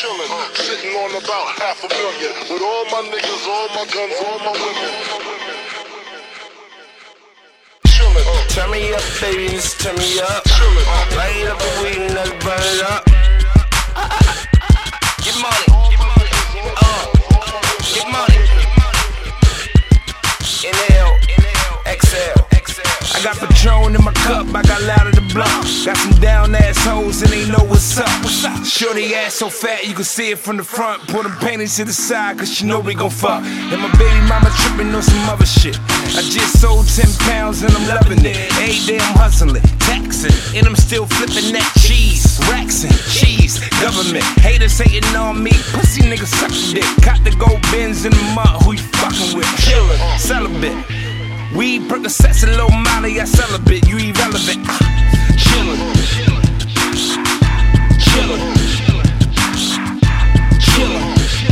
chillin', sitting on about $500,000 with all my niggas, all my guns, all my women. Chillin'. Turn me up, baby, just turn me up. Chillin'. Light up the weed and let's burn it up. Get money, get money. Inhale, exhale. I got Patron in my cup, I got loud at the block. Got some down assholes and they know what's up. Shorty ass so fat you can see it from the front. Pull them panties to the side cause she know we gon' fuck. And my baby mama trippin' on some other shit. I just sold 10 pounds and I'm loving it. Every day I'm hustling, taxing, and I'm still flipping that cheese. Racks and cheese, government. Haters hating on me, pussy niggas suckin' dick. Caught the gold Benz in the mud, who you fucking with? Chillin', celibate. Weed, Percocets, and Lil Molly, I celibate, you irrelevant. Chillin', chillin', chillin',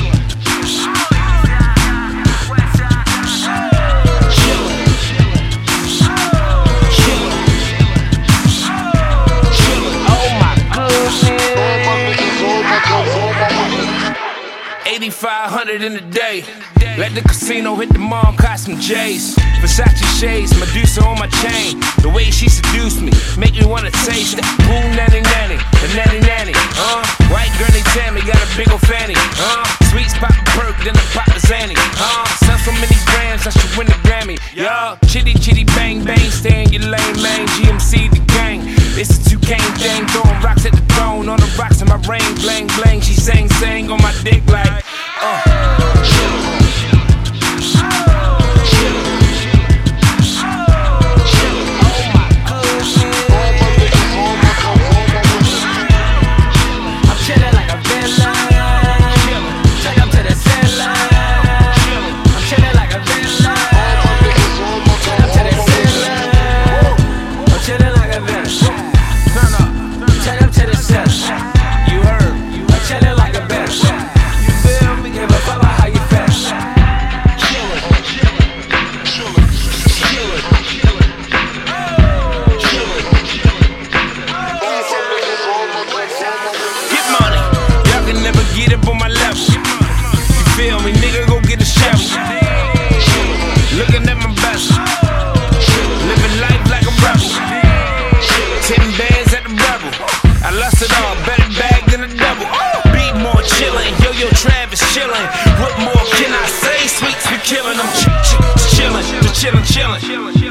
oh my goodness. All my niggas, all my guns, all my women. 8,500 in a day. Let the casino hit the mall, caught some J's. Versace shades, Medusa on my chain. The way she seduced me, make me wanna taste that. Boo nanny nanny, the nanny nanny. White girlie Tammy, got a big ol' fanny. Sweets pop a perk, then I pop a Zanny. Sell so many grams, I should win the Grammy. Yo, chitty chitty bang bang, stay in your lane, man. GMC the gang. It's a 2K thing, throwing rocks at the throne. On the rocks in my ring, bling bling. She sang on my dick like, looking at my best, living life like a rebel. 10 bands at the rebel. I lost it all, better bag than a double. Beat more chillin', yo Travis chillin'. What more can I say? Sweets be killin', I'm chillin', chillin'.